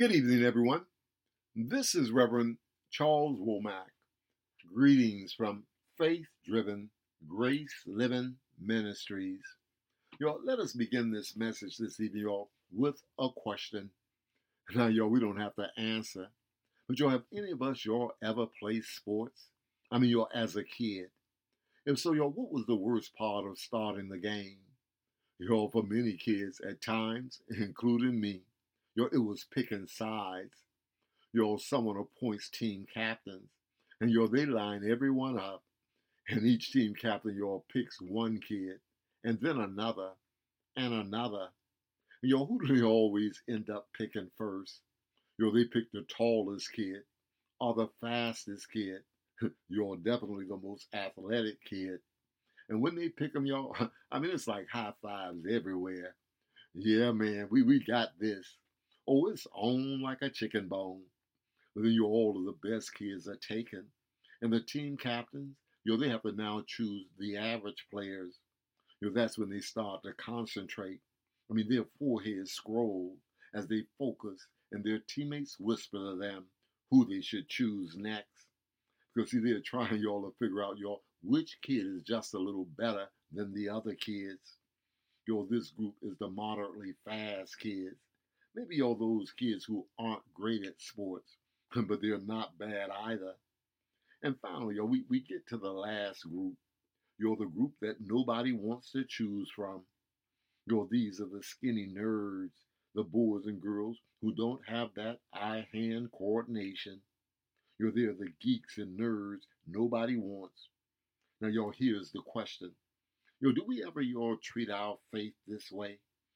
Good evening, everyone. This is Reverend Charles Womack. Greetings from Faith Driven Grace Living Ministries. Y'all, let us begin this message this evening, y'all, with a question. Now, y'all, we don't have to answer, but y'all, have any of us, y'all, ever played sports? Y'all, as a kid. If so, y'all, what was the worst part of starting the game? Y'all, for many kids, at times, including me, y'all, it was picking sides. Someone appoints team captains, and they line everyone up, and each team captain picks one kid, and then another, and another. Who do they always end up picking first? They pick the tallest kid, or the fastest kid. Definitely the most athletic kid. And when they pick them, it's like high fives everywhere. Yeah, man, we got this. Oh, it's on like a chicken bone. But then all of the best kids are taken. And the team captains, they have to now choose the average players. That's when they start to concentrate. Their foreheads scroll as they focus, and their teammates whisper to them who they should choose next. Because see, they're trying to figure out which kid is just a little better than the other kids. This group is the moderately fast kids. Maybe all those kids who aren't great at sports, but they're not bad either. And finally, we get to the last group. The group that nobody wants to choose from. These are the skinny nerds, the boys and girls who don't have that eye-hand coordination. They're the geeks and nerds nobody wants. Now, here's the question. Do we ever, treat our faith this way?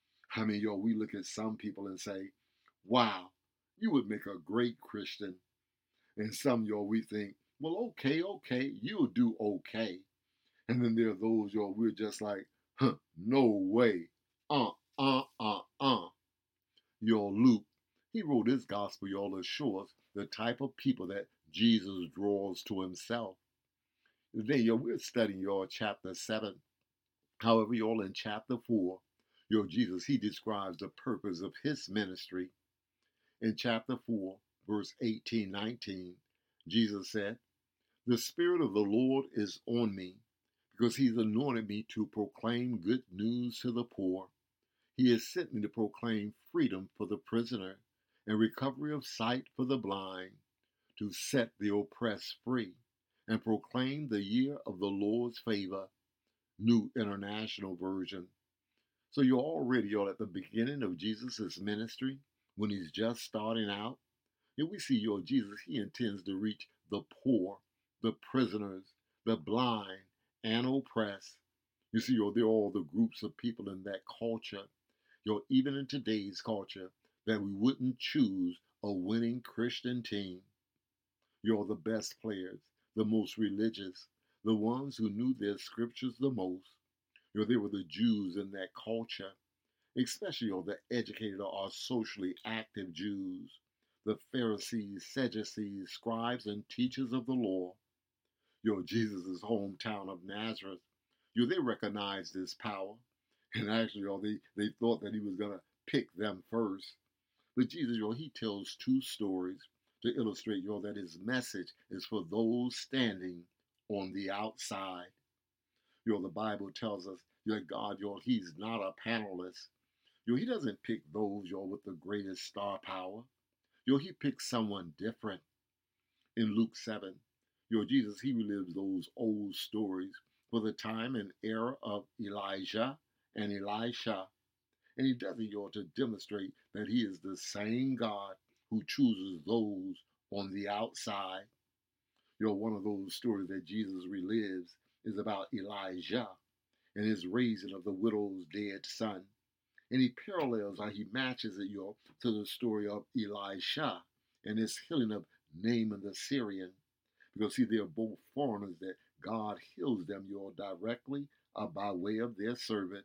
We look at some people and say, wow, you would make a great Christian. And some, we think, well, okay, you'll do okay. And then there are those, we're just like, no way. Uh. Luke, he wrote his gospel, to show us the type of people that Jesus draws to himself. Today, we're studying, chapter 7. However, in chapter 4, Jesus, he describes the purpose of his ministry. In chapter 4, verse 18-19, Jesus said, "The Spirit of the Lord is on me, because he's anointed me to proclaim good news to the poor. He has sent me to proclaim freedom for the prisoner and recovery of sight for the blind, to set the oppressed free, and proclaim the year of the Lord's favor." New International Version. So you're already at the beginning of Jesus' ministry, when he's just starting out. We see Jesus, he intends to reach the poor, the prisoners, the blind, and oppressed. You see, they're all the groups of people in that culture, even in today's culture, that we wouldn't choose a winning Christian team. The best players, the most religious, the ones who knew their scriptures the most. They were the Jews in that culture, especially the educated or socially active Jews, the Pharisees, Sadducees, scribes, and teachers of the law. Jesus' hometown of Nazareth, they recognized his power, and actually, they thought that he was going to pick them first. But Jesus, he tells two stories to illustrate, that his message is for those standing on the outside. The Bible tells us that God, he's not a panelist. He doesn't pick those, with the greatest star power. He picks someone different. In Luke 7, Jesus, he relives those old stories for the time and era of Elijah and Elisha. And he does it, to demonstrate that he is the same God who chooses those on the outside. One of those stories that Jesus relives is about Elijah and his raising of the widow's dead son. And he parallels, how he matches it, to the story of Elisha and his healing of Naaman the Syrian. Because, see, they're both foreigners that God heals them, directly by way of their servant.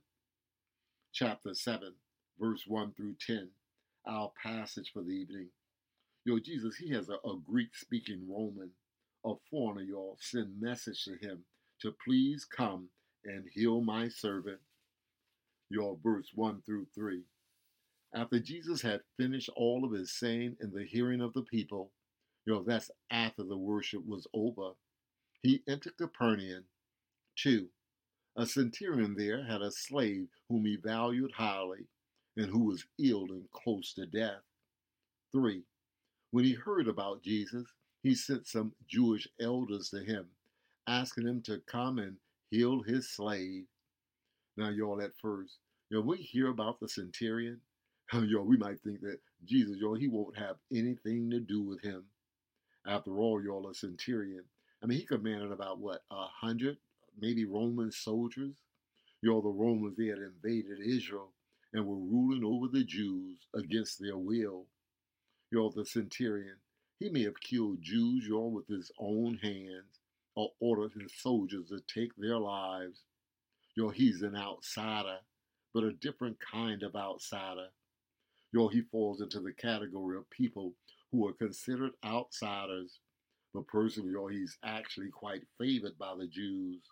Chapter 7, verse 1 through 10, our passage for the evening. Jesus, he has a Greek-speaking Roman, a foreigner, send message to him to please come and heal my servant. Verse 1 through 3. After Jesus had finished all of his saying in the hearing of the people, that's after the worship was over, he entered Capernaum. 2. A centurion there had a slave whom he valued highly and who was ill and close to death. 3. When he heard about Jesus, he sent some Jewish elders to him, asking him to come and heal his slave. Now, y'all, at first, we hear about the centurion, we might think that Jesus, he won't have anything to do with him. After all, a centurion, he commanded about, 100, maybe Roman soldiers? The Romans, they had invaded Israel and were ruling over the Jews against their will. The centurion, he may have killed Jews, with his own hands or ordered his soldiers to take their lives. He's an outsider, but a different kind of outsider. He falls into the category of people who are considered outsiders, but personally, he's actually quite favored by the Jews.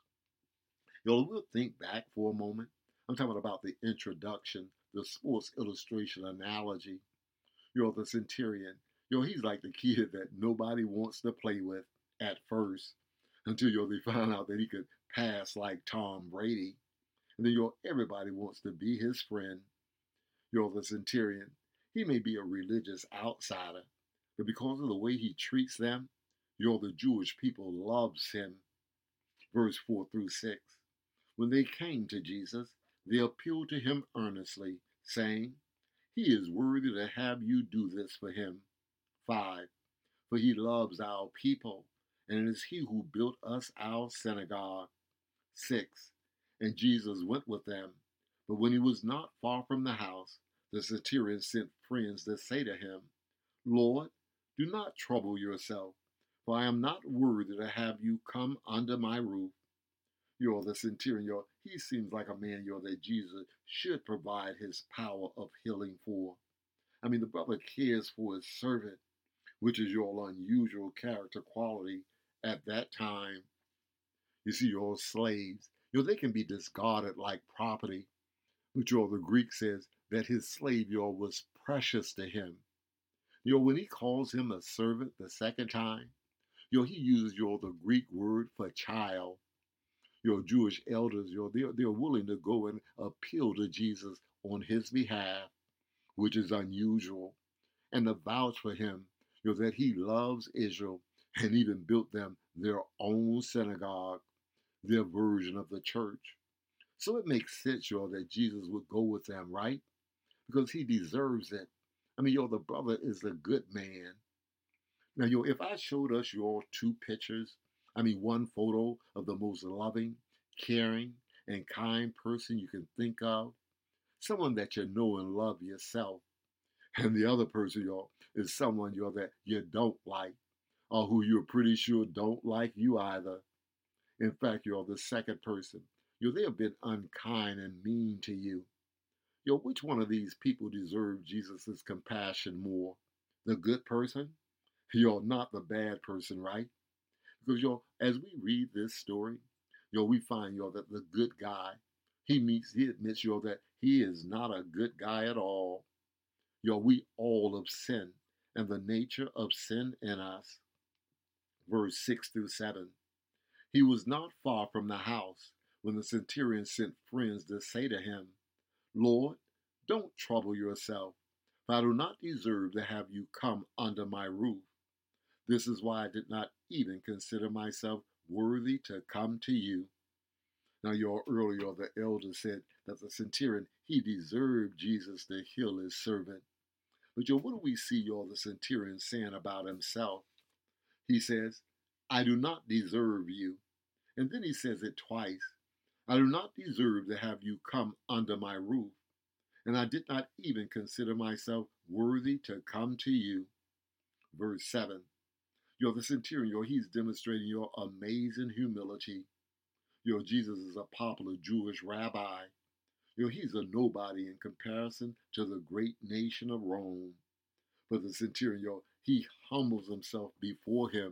We'll think back for a moment. I'm talking about the introduction, the Sports Illustration analogy. The centurion, he's like the kid that nobody wants to play with at first until, they find out that he could pass like Tom Brady. And then, everybody wants to be his friend. The centurion, he may be a religious outsider, but because of the way he treats them, the Jewish people loves him. Verse 4 through 6. When they came to Jesus, they appealed to him earnestly, saying, "He is worthy to have you do this for him." 5. For he loves our people, and it is he who built us our synagogue. 6. And Jesus went with them. But when he was not far from the house, the centurion sent friends to say to him, "Lord, do not trouble yourself, for I am not worthy to have you come under my roof." The centurion, he seems like a man, that Jesus should provide his power of healing for. The brother cares for his servant, which is your unusual character quality at that time. You see, your slaves, they can be discarded like property, but the Greek says that his slave, was precious to him. When he calls him a servant the second time, he uses the Greek word for child. Jewish elders, they're willing to go and appeal to Jesus on his behalf, which is unusual, and to vouch for him, that he loves Israel and even built them their own synagogue, their version of the church. So it makes sense, that Jesus would go with them, right? Because he deserves it. The brother is a good man. Now, if I showed us your two pictures, one photo of the most loving, caring, and kind person you can think of, someone that you know and love yourself, and the other person, is someone, that you don't like, or who you're pretty sure don't like you either. In fact, the second person, they have been unkind and mean to you. Which one of these people deserve Jesus' compassion more? The good person? Not the bad person, right? Because, as we read this story, we find, that the good guy, he admits, that he is not a good guy at all. We all have sinned, and the nature of sin in us. Verse 6 through 7. He was not far from the house when the centurion sent friends to say to him, "Lord, don't trouble yourself, for I do not deserve to have you come under my roof. This is why I did not even consider myself worthy to come to you." Now, earlier the elder said that the centurion, he deserved Jesus to heal his servant. But what do we see, the centurion saying about himself? He says, "I do not deserve you." And then he says it twice. "I do not deserve to have you come under my roof, and I did not even consider myself worthy to come to you." Verse 7. The centurion, he's demonstrating your amazing humility. Jesus is a popular Jewish rabbi. He's a nobody in comparison to the great nation of Rome. But the centurion, he humbles himself before him.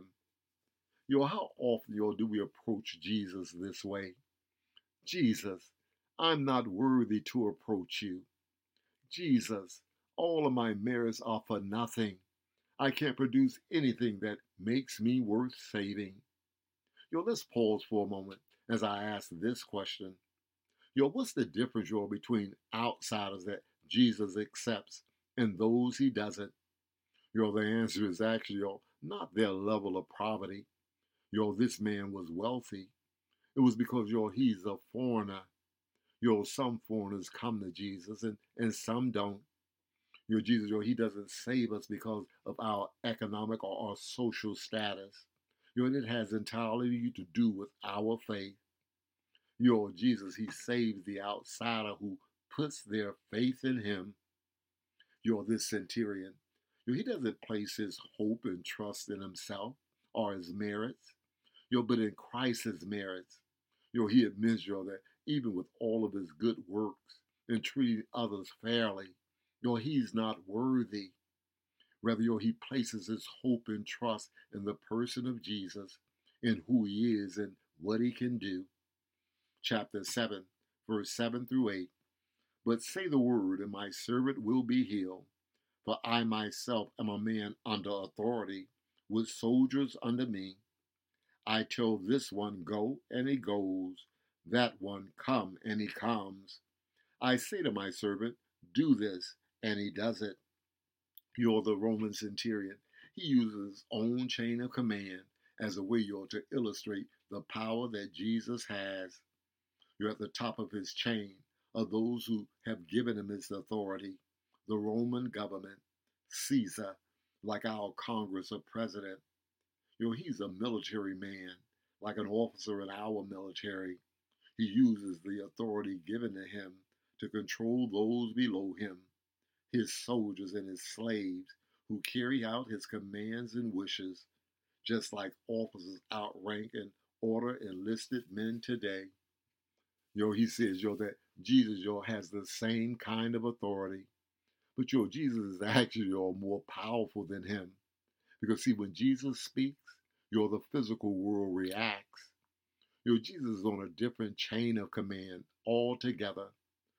How often, do we approach Jesus this way? "Jesus, I'm not worthy to approach you." "Jesus, All of my merits are for nothing. I can't produce anything that makes me worth saving. Let's pause for a moment as I ask this question. What's the difference, between outsiders that Jesus accepts and those he doesn't? The answer is actually, not their level of poverty. This man was wealthy. It was because, he's a foreigner. Some foreigners come to Jesus and some don't. Jesus, he doesn't save us because of our economic or our social status. And it has entirely to do with our faith. Jesus, he saves the outsider who puts their faith in him. This centurion, he doesn't place his hope and trust in himself or his merits, but in Christ's merits. He admits, that even with all of his good works and treating others fairly, he's not worthy. Rather, he places his hope and trust in the person of Jesus, in who he is and what he can do. Chapter 7, verse 7 through 8. But say the word, and my servant will be healed. For I myself am a man under authority, with soldiers under me. I tell this one, go, and he goes. That one, come, and he comes. I say to my servant, do this, and he does it. The Roman centurion. He uses his own chain of command as a way, to illustrate the power that Jesus has. At the top of his chain are those who have given him his authority. The Roman government, Caesar, like our Congress or president. He's a military man, like an officer in our military. He uses the authority given to him to control those below him, his soldiers and his slaves, who carry out his commands and wishes, just like officers outrank and order enlisted men today. He says, that Jesus, has the same kind of authority. But, Jesus is actually, more powerful than him. Because, see, when Jesus speaks, the physical world reacts. Jesus is on a different chain of command altogether.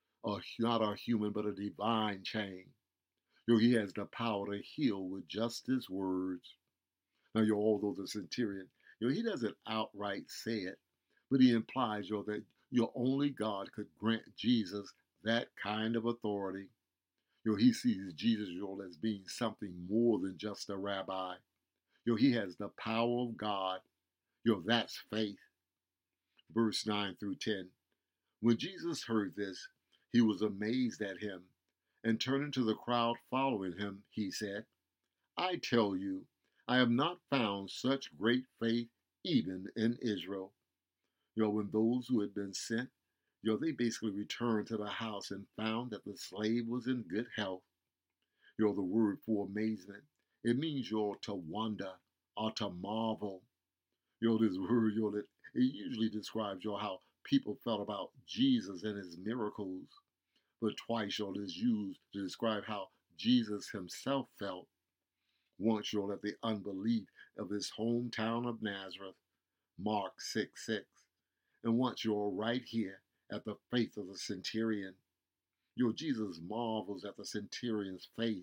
Not a human, but a divine chain. He has the power to heal with just his words. Now, although the centurion, he doesn't outright say it, but he implies, that only God could grant Jesus that kind of authority. He sees Jesus, as being something more than just a rabbi. He has the power of God. That's faith. Verse 9 through 10. When Jesus heard this, he was amazed at him, and turning to the crowd following him, he said, I tell you, I have not found such great faith even in Israel. When those who had been sent, they basically returned to the house and found that the slave was in good health. The word for amazement, it means, to wonder or to marvel. This word, that it usually describes, how people felt about Jesus and his miracles. But twice, it is used to describe how Jesus himself felt. Once, at the unbelief of his hometown of Nazareth, Mark 6:6. And once, right here at the faith of the centurion. Jesus marvels at the centurion's faith.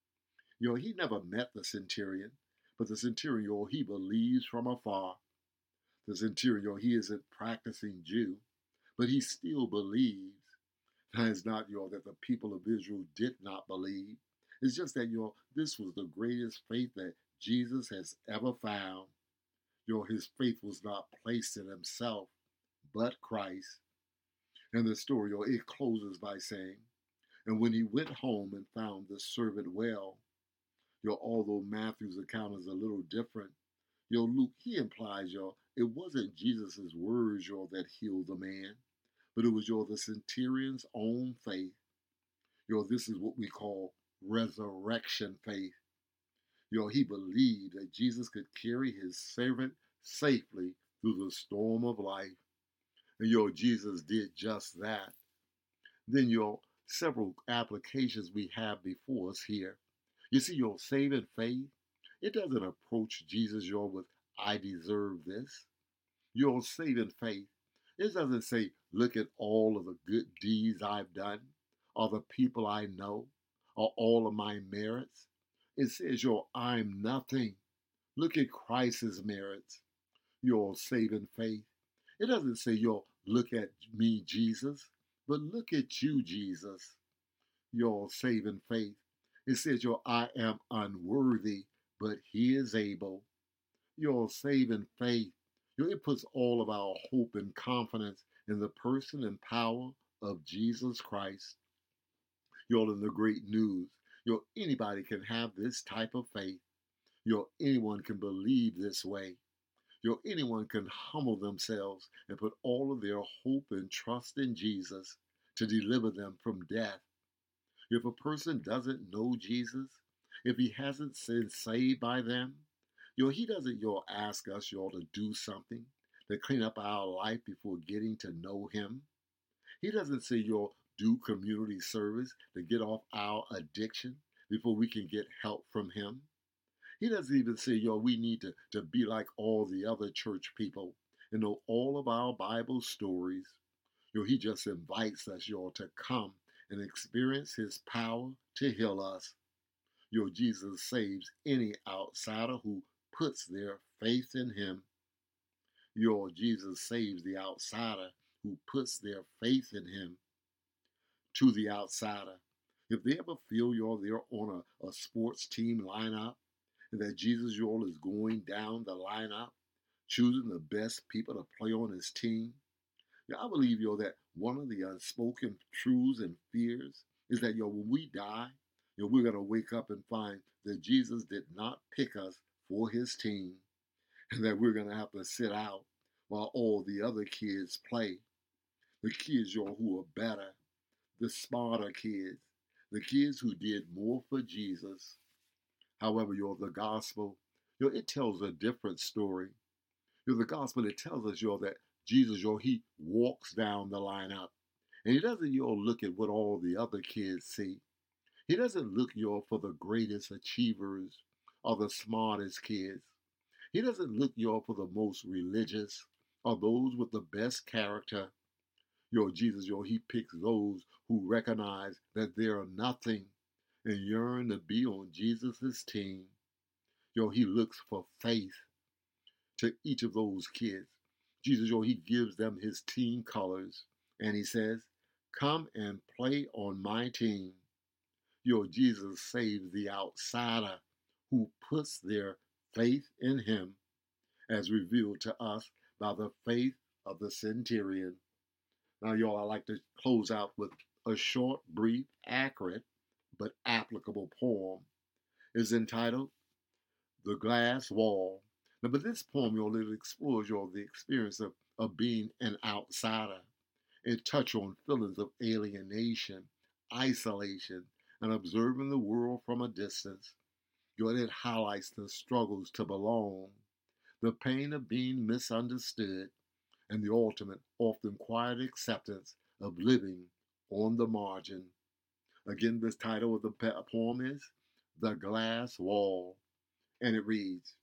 He never met the centurion, but the centurion, he believes from afar. The centurion, he isn't practicing Jew, but he still believes. Now, it's not, that the people of Israel did not believe. It's just that, this was the greatest faith that Jesus has ever found. His faith was not placed in himself, but Christ. And the story, it closes by saying, and when he went home and found the servant well, although Matthew's account is a little different, Luke, he implies, it wasn't Jesus' words, that healed the man, but it was, the centurion's own faith. This is what we call resurrection faith. He believed that Jesus could carry his servant safely through the storm of life. And, Jesus did just that. Then, several applications we have before us here. You see, saving faith, it doesn't approach Jesus, with, I deserve this. Saving faith, it doesn't say, look at all of the good deeds I've done, or the people I know, or all of my merits. It says your I'm nothing. Look at Christ's merits, your saving faith. It doesn't say your look at me, Jesus, but look at you, Jesus, your saving faith. It says your I am unworthy, but he is able. Your saving faith. It puts all of our hope and confidence in the person and power of Jesus Christ. In the great news. Anybody can have this type of faith. Anyone can believe this way. Anyone can humble themselves and put all of their hope and trust in Jesus to deliver them from death. If a person doesn't know Jesus, if he hasn't been saved by them, he doesn't ask us to do something to clean up our life before getting to know him. He doesn't say do community service to get off our addiction before we can get help from him. He doesn't even say, we need to be like all the other church people and know all of our Bible stories. He just invites us, to come and experience his power to heal us. Jesus saves any outsider who puts their faith in him. Jesus saves the outsider who puts their faith in him. To the outsider, if they ever feel they're on a sports team lineup, and that Jesus is going down the lineup, choosing the best people to play on his team. I believe that one of the unspoken truths and fears is that when we die, we're gonna wake up and find that Jesus did not pick us for his team, and that we're gonna have to sit out while all the other kids play. The kids who are better, the smarter kids, the kids who did more for Jesus. However, the gospel, it tells a different story. The gospel, it tells us, that Jesus, he walks down the lineup. And he doesn't, look at what all the other kids see. He doesn't look, for the greatest achievers or the smartest kids. He doesn't look, for the most religious or those with the best character. Jesus, he picks those who recognize that they are nothing and yearn to be on Jesus' team. He looks for faith to each of those kids. Jesus, he gives them his team colors and he says, come and play on my team. Jesus saves the outsider who puts their faith in him, as revealed to us by the faith of the centurion. Now, I like to close out with a short, brief, accurate, but applicable poem. It's entitled The Glass Wall. Now, but this poem, it explores, the experience of being an outsider. It touches on feelings of alienation, isolation, and observing the world from a distance. It highlights the struggles to belong, the pain of being misunderstood, and the ultimate, often quiet acceptance of living on the margin. Again, this title of the poem is The Glass Wall, and it reads,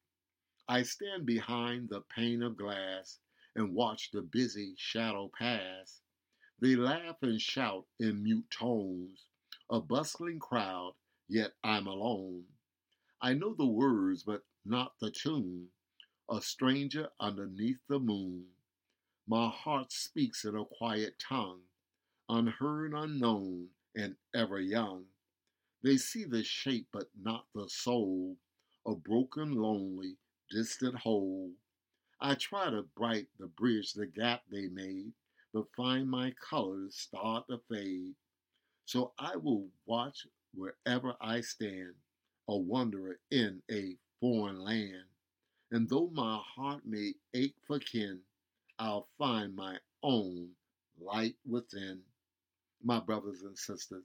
I stand behind the pane of glass and watch the busy shadow pass. They laugh and shout in mute tones, a bustling crowd, yet I'm alone. I know the words, but not the tune, a stranger underneath the moon. My heart speaks in a quiet tongue, unheard, unknown, and ever young. They see the shape, but not the soul, a broken, lonely, distant whole. I try to bright the bridge, the gap they made, but find my colors start to fade. So I will watch wherever I stand, a wanderer in a foreign land. And though my heart may ache for kin, I'll find my own light within. My brothers and sisters,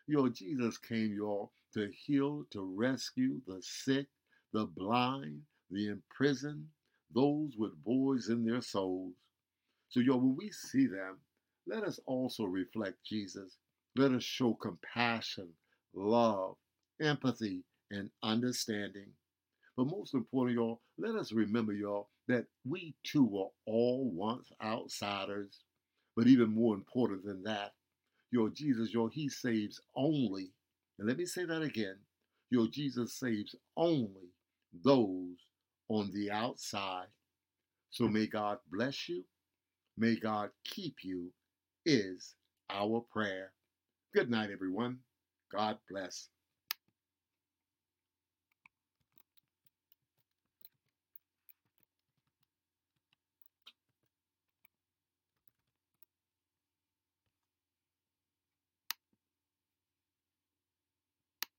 Jesus came, to heal, to rescue the sick, the blind, the imprisoned, those with voids in their souls. So, when we see them, let us also reflect Jesus. Let us show compassion, love, empathy, and understanding. But most importantly, let us remember, that we too were all once outsiders. But even more important than that, Jesus, he saves only And let me say that again. Your Jesus saves only those on the outside. So may God bless you. May God keep you is our prayer. Good night, everyone. God bless.